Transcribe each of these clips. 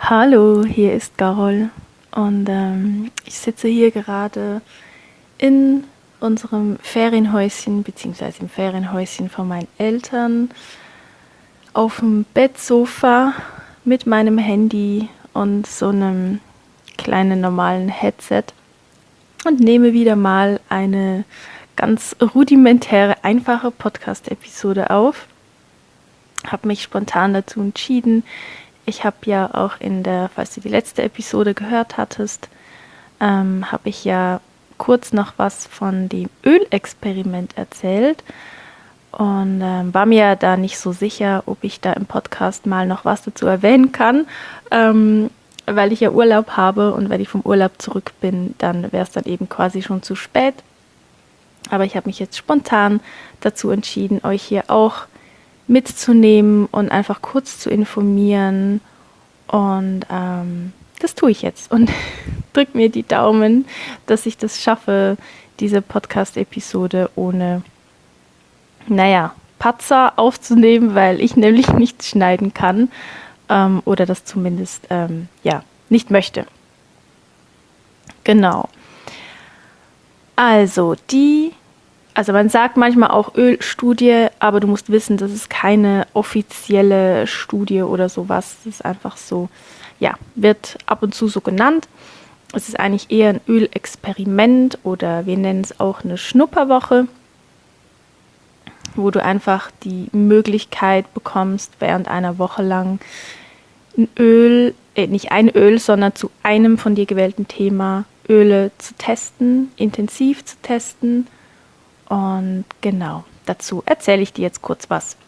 Hallo, hier ist Carol und ich sitze hier gerade in unserem Ferienhäuschen beziehungsweise im Ferienhäuschen von meinen Eltern auf dem Bettsofa mit meinem Handy und so einem kleinen normalen Headset und nehme wieder mal eine ganz rudimentäre, einfache Podcast-Episode auf. Habe mich spontan dazu entschieden. Ich habe ja auch falls du die letzte Episode gehört hattest, habe ich ja kurz noch was von dem Ölexperiment erzählt und war mir da nicht so sicher, ob ich da im Podcast mal noch was dazu erwähnen kann, weil ich ja Urlaub habe und wenn ich vom Urlaub zurück bin, dann wäre es dann eben quasi schon zu spät. Aber ich habe mich jetzt spontan dazu entschieden, euch hier auch mitzunehmen und einfach kurz zu informieren. Und das tue ich jetzt und drück mir die Daumen, dass ich das schaffe, diese Podcast-Episode ohne, Patzer aufzunehmen, weil ich nämlich nichts schneiden kann oder das zumindest, nicht möchte. Genau. Also man sagt manchmal auch Ölstudie, aber du musst wissen, das ist keine offizielle Studie oder sowas. Das ist einfach so, wird ab und zu so genannt. Es ist eigentlich eher ein Ölexperiment oder wir nennen es auch eine Schnupperwoche, wo du einfach die Möglichkeit bekommst, während einer Woche lang nicht ein Öl, sondern zu einem von dir gewählten Thema Öle zu testen, intensiv zu testen. Und genau, dazu erzähle ich dir jetzt kurz was.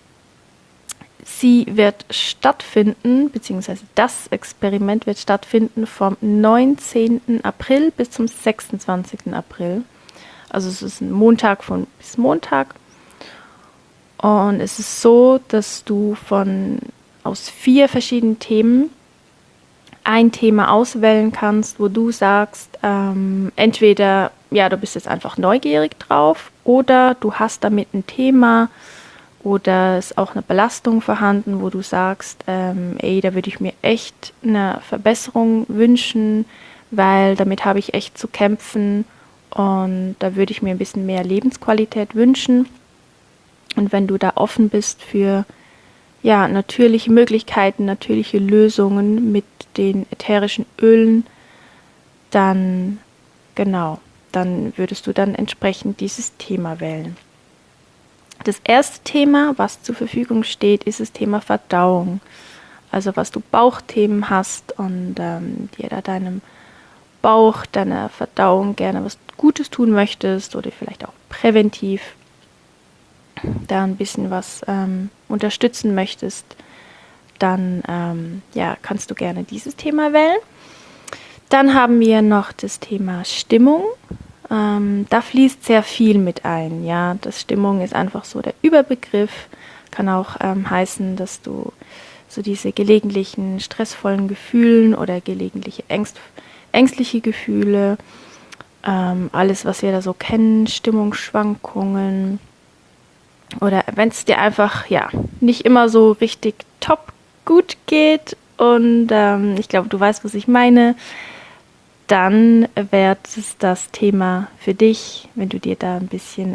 Sie wird stattfinden, beziehungsweise das Experiment wird stattfinden vom 19. April bis zum 26. April. Also es ist ein Montag bis Montag. Und es ist so, dass du aus 4 verschiedenen Themen ein Thema auswählen kannst, wo du sagst, entweder, du bist jetzt einfach neugierig drauf oder du hast damit ein Thema oder ist auch eine Belastung vorhanden, wo du sagst, da würde ich mir echt eine Verbesserung wünschen, weil damit habe ich echt zu kämpfen und da würde ich mir ein bisschen mehr Lebensqualität wünschen. Und wenn du da offen bist für natürliche Möglichkeiten, natürliche Lösungen mit den ätherischen Ölen, dann würdest du dann entsprechend dieses Thema wählen. Das erste Thema, was zur Verfügung steht, ist das Thema Verdauung. Also was du Bauchthemen hast und dir da deinem Bauch, deiner Verdauung gerne was Gutes tun möchtest oder vielleicht auch präventiv da ein bisschen was unterstützen möchtest, dann kannst du gerne dieses Thema wählen. Dann haben wir noch das Thema Stimmung. Da fließt sehr viel mit ein. Ja, das Stimmung ist einfach so der Überbegriff. Kann auch heißen, dass du so diese gelegentlichen stressvollen Gefühlen oder gelegentliche ängstliche Gefühle, alles, was wir da so kennen, Stimmungsschwankungen, oder wenn es dir einfach nicht immer so richtig top gut geht und ich glaube, du weißt, was ich meine, dann wäre es das Thema für dich, wenn du dir da ein bisschen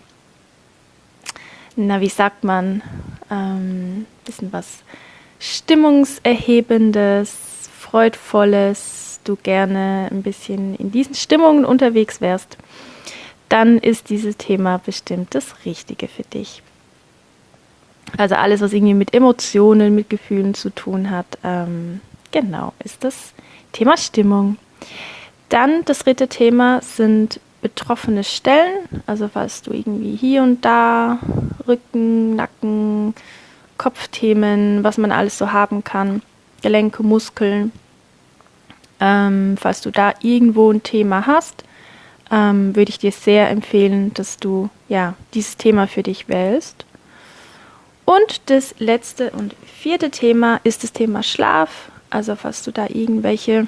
bisschen was Stimmungserhebendes, Freudvolles, du gerne ein bisschen in diesen Stimmungen unterwegs wärst, dann ist dieses Thema bestimmt das Richtige für dich. Also alles, was irgendwie mit Emotionen, mit Gefühlen zu tun hat, ist das Thema Stimmung. Dann das 3. Thema sind betroffene Stellen, also falls du irgendwie hier und da Rücken, Nacken, Kopfthemen, was man alles so haben kann, Gelenke, Muskeln, falls du da irgendwo ein Thema hast, würde ich dir sehr empfehlen, dass du dieses Thema für dich wählst. Und das letzte und 4. Thema ist das Thema Schlaf. Also falls du da irgendwelche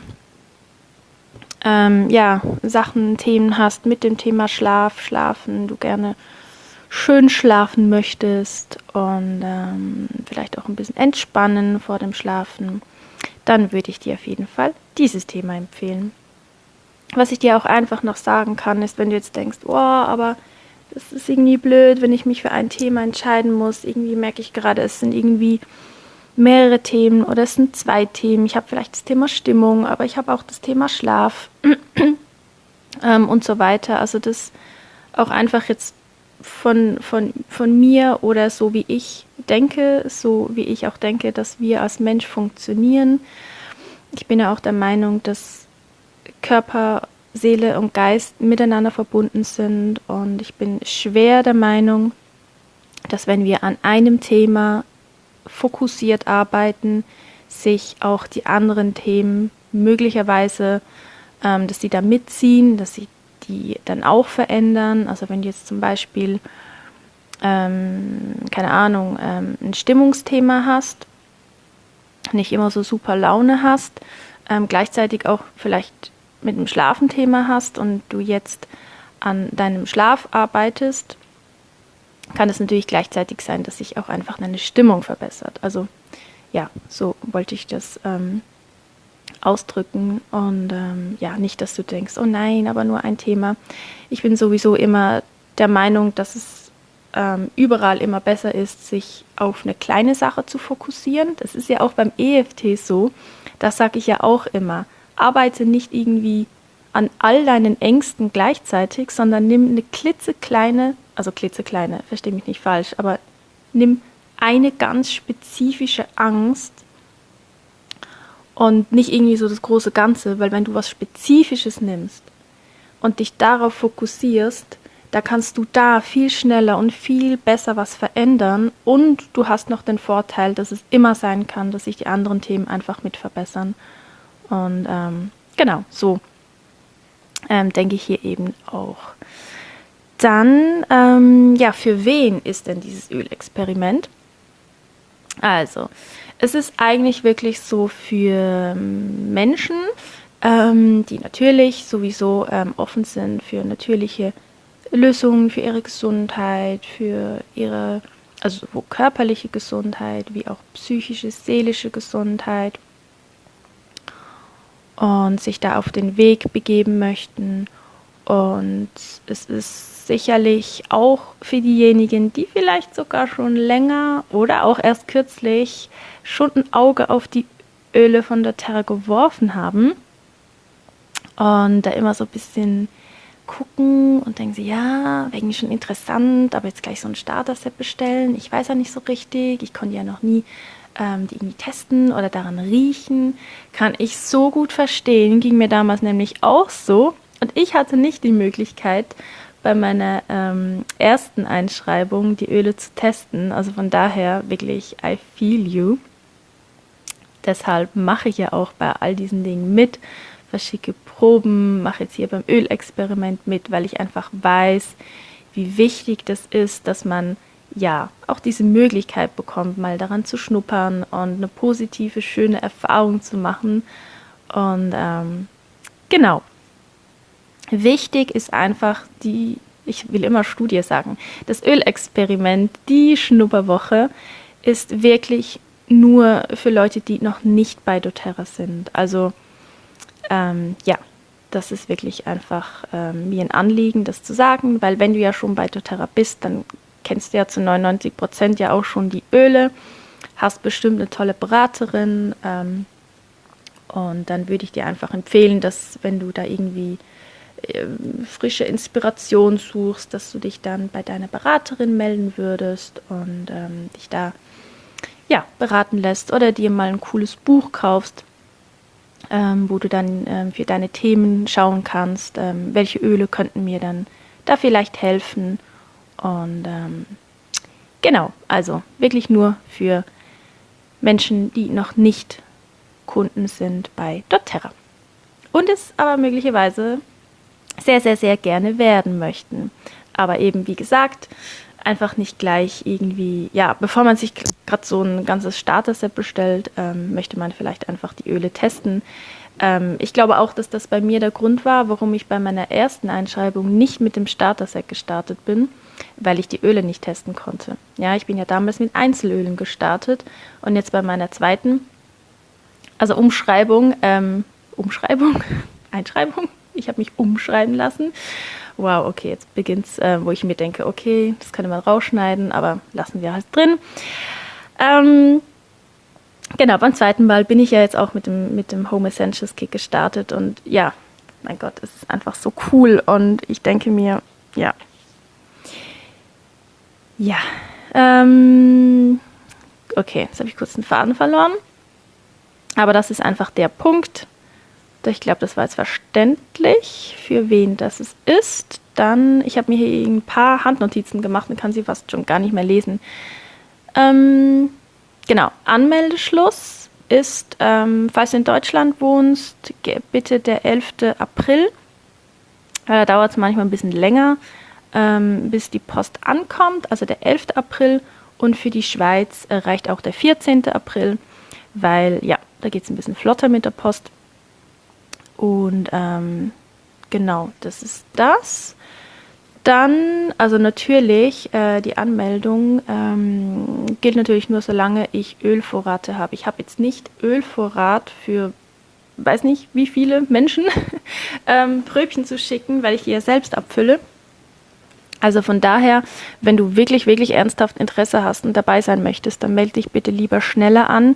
Themen hast mit dem Thema Schlafen, du gerne schön schlafen möchtest und vielleicht auch ein bisschen entspannen vor dem Schlafen, dann würde ich dir auf jeden Fall dieses Thema empfehlen. Was ich dir auch einfach noch sagen kann, ist, wenn du jetzt denkst, oh, aber das ist irgendwie blöd, wenn ich mich für ein Thema entscheiden muss. Irgendwie merke ich gerade, es sind irgendwie mehrere Themen oder es sind 2 Themen. Ich habe vielleicht das Thema Stimmung, aber ich habe auch das Thema Schlaf und so weiter. Also das auch einfach jetzt von mir oder so wie ich denke, so wie ich auch denke, dass wir als Mensch funktionieren. Ich bin ja auch der Meinung, dass Körper, Seele und Geist miteinander verbunden sind, und ich bin schwer der Meinung, dass wenn wir an einem Thema fokussiert arbeiten, sich auch die anderen Themen möglicherweise, dass die da mitziehen, dass sie die dann auch verändern. Also wenn du jetzt zum Beispiel, keine Ahnung, ein Stimmungsthema hast, nicht immer so super Laune hast, gleichzeitig auch vielleicht mit einem Schlafenthema hast und du jetzt an deinem Schlaf arbeitest, kann es natürlich gleichzeitig sein, dass sich auch einfach deine Stimmung verbessert. Also ja, so wollte ich das ausdrücken, und ja, nicht, dass du denkst, oh nein, aber nur ein Thema. Ich bin sowieso immer der Meinung, dass es überall immer besser ist, sich auf eine kleine Sache zu fokussieren. Das ist ja auch beim EFT so. Das sage ich ja auch immer. Arbeite nicht irgendwie an all deinen Ängsten gleichzeitig, sondern nimm eine klitzekleine, verstehe mich nicht falsch, aber nimm eine ganz spezifische Angst und nicht irgendwie so das große Ganze, weil wenn du was Spezifisches nimmst und dich darauf fokussierst, da kannst du da viel schneller und viel besser was verändern, und du hast noch den Vorteil, dass es immer sein kann, dass sich die anderen Themen einfach mit verbessern. Und genau, so denke ich hier eben auch. Dann, ja, für wen ist denn dieses Ölexperiment? Also, es ist eigentlich wirklich so für Menschen, die natürlich sowieso offen sind für natürliche Lösungen für ihre Gesundheit, für ihre, also sowohl körperliche Gesundheit wie auch psychische, seelische Gesundheit, und sich da auf den Weg begeben möchten. Und es ist sicherlich auch für diejenigen, die vielleicht sogar schon länger oder auch erst kürzlich schon ein Auge auf die Öle von doTERRA geworfen haben und da immer so ein bisschen gucken und denken sie, ja, wäre schon interessant, aber jetzt gleich so ein Starter-Set bestellen. Ich weiß ja nicht so richtig, ich konnte ja noch nie die irgendwie testen oder daran riechen. Kann ich so gut verstehen, ging mir damals nämlich auch so. Und ich hatte nicht die Möglichkeit, bei meiner ersten Einschreibung die Öle zu testen. Also von daher wirklich, I feel you. Deshalb mache ich ja auch bei all diesen Dingen mit, verschicke Proben, mache jetzt hier beim Ölexperiment mit, weil ich einfach weiß, wie wichtig das ist, dass man ja auch diese Möglichkeit bekommt, mal daran zu schnuppern und eine positive, schöne Erfahrung zu machen. Und genau. Wichtig ist einfach ich will immer Studie sagen, das Ölexperiment, die Schnupperwoche ist wirklich nur für Leute, die noch nicht bei doTERRA sind. Also ja, das ist wirklich einfach mir ein Anliegen, das zu sagen, weil wenn du ja schon bei doTERRA bist, dann kennst du ja zu 99% ja auch schon die Öle, hast bestimmt eine tolle Beraterin, und dann würde ich dir einfach empfehlen, dass wenn du da irgendwie frische Inspiration suchst, dass du dich dann bei deiner Beraterin melden würdest und dich da ja, beraten lässt oder dir mal ein cooles Buch kaufst, wo du dann für deine Themen schauen kannst, welche Öle könnten mir dann da vielleicht helfen. Und genau, also wirklich nur für Menschen, die noch nicht Kunden sind bei doTERRA und es aber möglicherweise sehr, sehr, sehr gerne werden möchten. Aber eben, wie gesagt, einfach nicht gleich irgendwie, ja, bevor man sich gerade so ein ganzes Starter-Set bestellt, möchte man vielleicht einfach die Öle testen. Ich glaube auch, dass das bei mir der Grund war, warum ich bei meiner ersten Einschreibung nicht mit dem Starter-Set gestartet bin, weil ich die Öle nicht testen konnte. Ja, ich bin ja damals mit Einzelölen gestartet und jetzt bei meiner zweiten also Umschreibung, Einschreibung. Ich habe mich umschreiben lassen. Wow, okay, jetzt beginnt's, wo ich mir denke, okay, das könnte man rausschneiden, aber lassen wir halt drin. Genau, beim zweiten Mal bin ich ja jetzt auch mit dem Home Essentials Kick gestartet und ja, mein Gott, es ist einfach so cool und ich denke mir, ja, okay, jetzt habe ich kurz den Faden verloren, aber das ist einfach der Punkt. Ich glaube, das war jetzt verständlich, für wen das ist. Dann, ich habe mir hier ein paar Handnotizen gemacht, man kann sie fast schon gar nicht mehr lesen. Genau, Anmeldeschluss ist, falls du in Deutschland wohnst, bitte der 11. April. Da dauert es manchmal ein bisschen länger, bis die Post ankommt, also der 11. April. Und für die Schweiz reicht auch der 14. April, weil ja, da geht es ein bisschen flotter mit der Post. Und genau, das ist das. Dann, also natürlich, die Anmeldung gilt natürlich nur, solange ich Ölvorrate habe. Ich habe jetzt nicht Ölvorrat für, weiß nicht wie viele Menschen, Pröbchen zu schicken, weil ich die ja selbst abfülle. Also von daher, wenn du wirklich, wirklich ernsthaft Interesse hast und dabei sein möchtest, dann melde dich bitte lieber schneller an.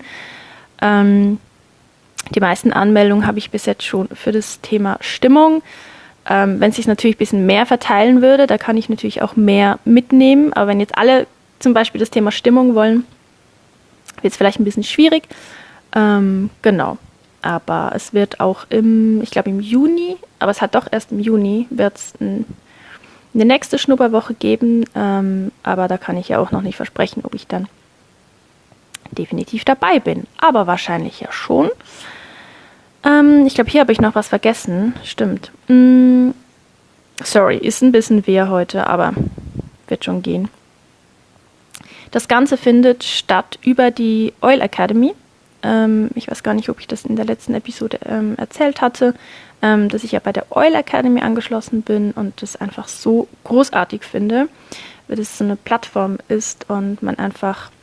Die meisten Anmeldungen habe ich bis jetzt schon für das Thema Stimmung. Wenn es sich natürlich ein bisschen mehr verteilen würde, da kann ich natürlich auch mehr mitnehmen. Aber wenn jetzt alle zum Beispiel das Thema Stimmung wollen, wird es vielleicht ein bisschen schwierig. Genau. Aber es wird auch ich glaube im Juni, aber es hat doch erst im Juni, wird es eine nächste Schnupperwoche geben. Aber da kann ich ja auch noch nicht versprechen, ob ich dann definitiv dabei bin. Aber wahrscheinlich ja schon. Ich glaube, hier habe ich noch was vergessen. Stimmt. Sorry, ist ein bisschen wehr heute, aber wird schon gehen. Das Ganze findet statt über die Oil Academy. Ich weiß gar nicht, ob ich das in der letzten Episode erzählt hatte, dass ich ja bei der Oil Academy angeschlossen bin und das einfach so großartig finde, weil das so eine Plattform ist und man einfach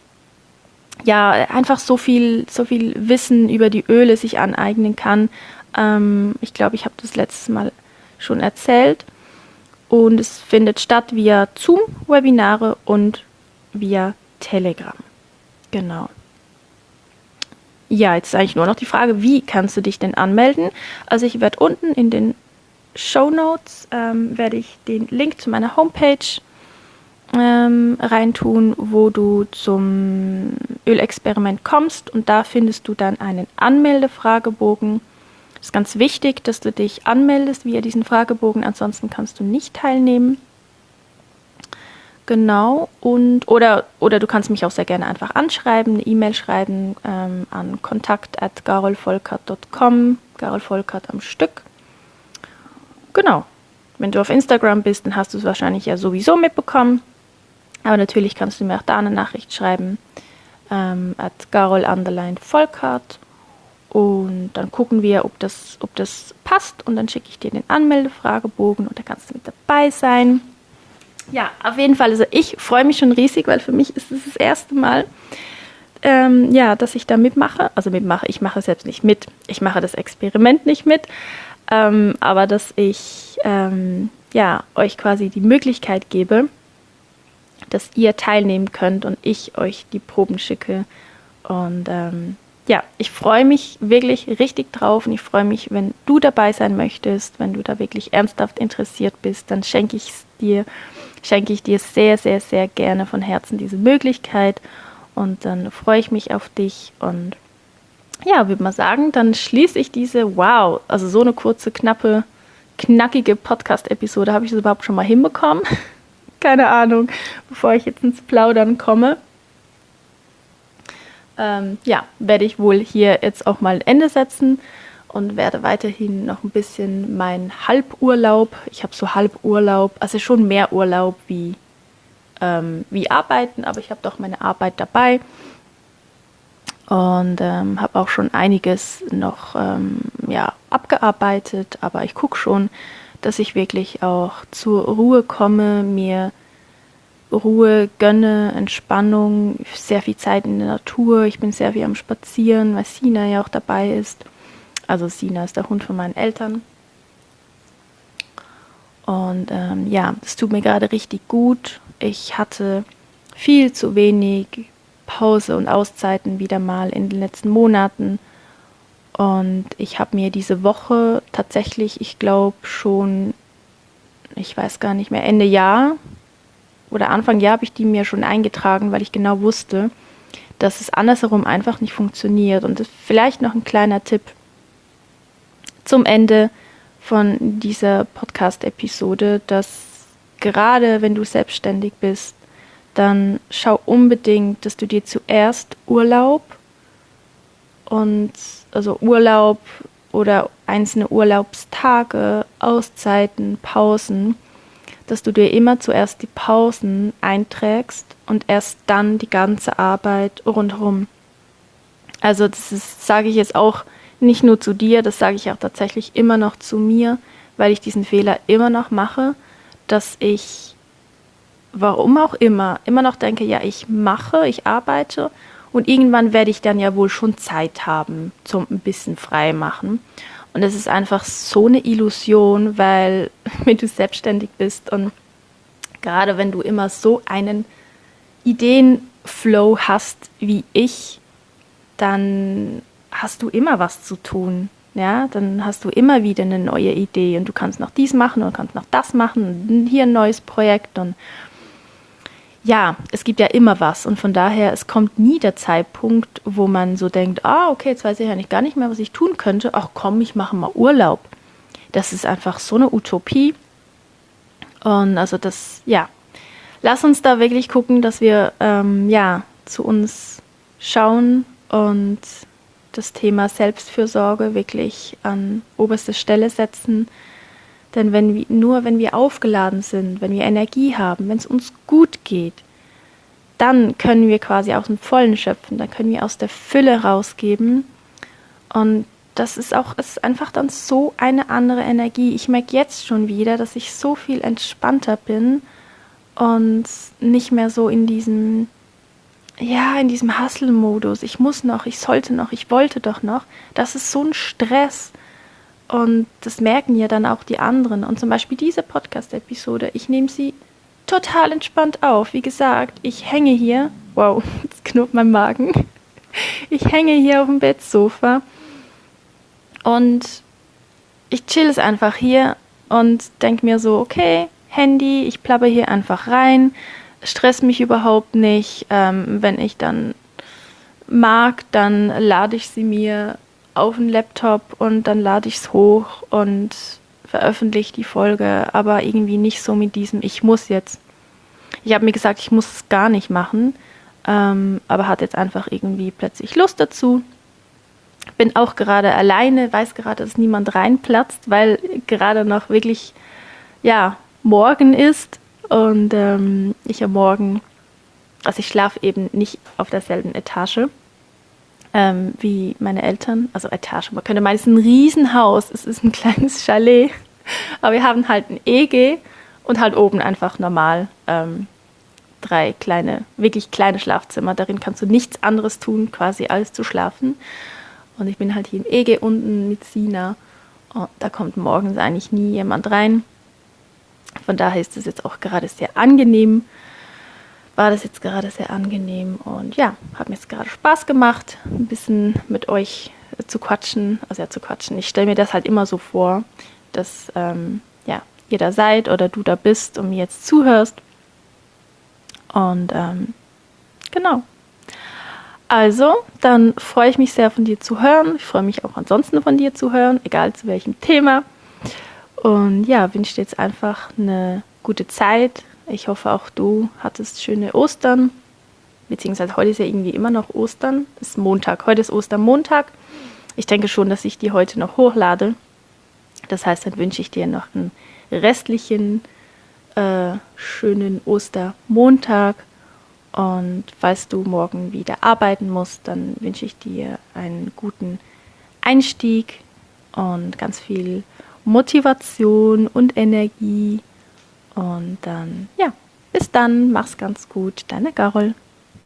so viel Wissen über die Öle sich aneignen kann. Ich glaube, ich habe das letztes Mal schon erzählt. Und es findet statt via Zoom-Webinare und via Telegram. Genau. Ja, jetzt ist eigentlich nur noch die Frage, wie kannst du dich denn anmelden? Also ich werde unten in den Shownotes werde ich den Link zu meiner Homepage reintun, wo du zum Ölexperiment kommst und da findest du dann einen Anmeldefragebogen. Es ist ganz wichtig, dass du dich anmeldest via diesen Fragebogen, ansonsten kannst du nicht teilnehmen. Genau, oder du kannst mich auch sehr gerne einfach anschreiben, eine E-Mail schreiben an kontakt@garolvolkert.com, Garol Volkert am Stück. Genau, wenn du auf Instagram bist, dann hast du es wahrscheinlich ja sowieso mitbekommen. Aber natürlich kannst du mir auch da eine Nachricht schreiben, @Garol_Volkert. Und dann gucken wir, ob das passt. Und dann schicke ich dir den Anmeldefragebogen und da kannst du mit dabei sein. Ja, auf jeden Fall. Also ich freue mich schon riesig, weil für mich ist es das erste Mal, dass ich da mitmache. Also ich mache selbst nicht mit. Ich mache das Experiment nicht mit. Aber dass ich euch quasi die Möglichkeit gebe, dass ihr teilnehmen könnt und ich euch die Proben schicke. Und ich freue mich wirklich richtig drauf und ich freue mich, wenn du dabei sein möchtest, wenn du da wirklich ernsthaft interessiert bist, dann schenke ich dir sehr, sehr, sehr gerne von Herzen diese Möglichkeit und dann freue ich mich auf dich und ja, würde mal sagen, dann schließe ich diese, also so eine kurze, knackige Podcast-Episode, habe ich das überhaupt schon mal hinbekommen? Keine Ahnung, bevor ich jetzt ins Plaudern komme. Werde ich wohl hier jetzt auch mal ein Ende setzen und werde weiterhin noch ein bisschen meinen Halburlaub, ich habe so Halburlaub, also schon mehr Urlaub wie Arbeiten, aber ich habe doch meine Arbeit dabei und habe auch schon einiges noch abgearbeitet, aber ich gucke schon, dass ich wirklich auch zur Ruhe komme, mir Ruhe gönne, Entspannung, sehr viel Zeit in der Natur. Ich bin sehr viel am Spazieren, weil Sina ja auch dabei ist. Also Sina ist der Hund von meinen Eltern. Und das tut mir gerade richtig gut. Ich hatte viel zu wenig Pause und Auszeiten wieder mal in den letzten Monaten. Und ich habe mir diese Woche tatsächlich, ich glaube schon, ich weiß gar nicht mehr, Ende Jahr oder Anfang Jahr habe ich die mir schon eingetragen, weil ich genau wusste, dass es andersherum einfach nicht funktioniert. Und das ist vielleicht noch ein kleiner Tipp zum Ende von dieser Podcast-Episode, dass gerade wenn du selbstständig bist, dann schau unbedingt, dass du dir zuerst Urlaub oder einzelne Urlaubstage, Auszeiten, Pausen, dass du dir immer zuerst die Pausen einträgst und erst dann die ganze Arbeit rundherum. Also das sage ich jetzt auch nicht nur zu dir, das sage ich auch tatsächlich immer noch zu mir, weil ich diesen Fehler immer noch mache, dass ich, warum auch immer noch denke, ja, ich arbeite und irgendwann werde ich dann ja wohl schon Zeit haben zum ein bisschen frei machen. Und es ist einfach so eine Illusion, weil wenn du selbstständig bist und gerade wenn du immer so einen Ideenflow hast wie ich, dann hast du immer was zu tun. Ja, dann hast du immer wieder eine neue Idee und du kannst noch dies machen und kannst noch das machen und hier ein neues Projekt und ja, es gibt ja immer was und von daher, es kommt nie der Zeitpunkt, wo man so denkt, okay, jetzt weiß ich ja gar nicht mehr, was ich tun könnte. Ach komm, ich mache mal Urlaub. Das ist einfach so eine Utopie. Und also lass uns da wirklich gucken, dass wir zu uns schauen und das Thema Selbstfürsorge wirklich an oberste Stelle setzen. Denn wenn wir aufgeladen sind, wenn wir Energie haben, wenn es uns gut geht, dann können wir quasi aus dem Vollen schöpfen, dann können wir aus der Fülle rausgeben. Und das ist einfach dann so eine andere Energie. Ich merke jetzt schon wieder, dass ich so viel entspannter bin und nicht mehr so in diesem Hustle-Modus. Ich muss noch, ich sollte noch, ich wollte doch noch. Das ist so ein Stress. Und das merken ja dann auch die anderen. Und zum Beispiel diese Podcast-Episode, ich nehme sie total entspannt auf. Wie gesagt, ich hänge hier, wow, jetzt knurrt mein Magen. Ich hänge hier auf dem Bettsofa und ich chill es einfach hier und denke mir so, okay, Handy, ich plapper hier einfach rein, stress mich überhaupt nicht. Wenn ich dann mag, dann lade ich sie mir auf den Laptop und dann lade ich es hoch und veröffentliche die Folge, aber irgendwie nicht so mit diesem ich muss jetzt. Ich habe mir gesagt, ich muss es gar nicht machen, aber hatte jetzt einfach irgendwie plötzlich Lust dazu. Bin auch gerade alleine, weiß gerade, dass niemand reinplatzt, weil gerade noch wirklich, morgen ist und ich am Morgen, also ich schlafe eben nicht auf derselben Etage wie meine Eltern, also Etage, man könnte meinen, es ist ein Riesenhaus, es ist ein kleines Chalet, aber wir haben halt ein EG und halt oben einfach normal 3 wirklich kleine Schlafzimmer, darin kannst du nichts anderes tun, quasi als zu schlafen und ich bin halt hier im EG unten mit Sina und da kommt morgens eigentlich nie jemand rein, von daher ist es jetzt auch gerade sehr angenehm, und ja, hat mir jetzt gerade Spaß gemacht, ein bisschen mit euch zu quatschen. Ich stelle mir das halt immer so vor, dass ihr da seid oder du da bist und mir jetzt zuhörst. Und genau. Also, dann freue ich mich sehr von dir zu hören. Ich freue mich auch ansonsten von dir zu hören, egal zu welchem Thema. Und ja, wünsche dir jetzt einfach eine gute Zeit. Ich hoffe, auch du hattest schöne Ostern, beziehungsweise heute ist ja irgendwie immer noch Ostern. Es ist Montag, heute ist Ostermontag. Ich denke schon, dass ich die heute noch hochlade. Das heißt, dann wünsche ich dir noch einen restlichen, schönen Ostermontag. Und falls du morgen wieder arbeiten musst, dann wünsche ich dir einen guten Einstieg und ganz viel Motivation und Energie. Und dann, Bis dann, mach's ganz gut, deine Carol.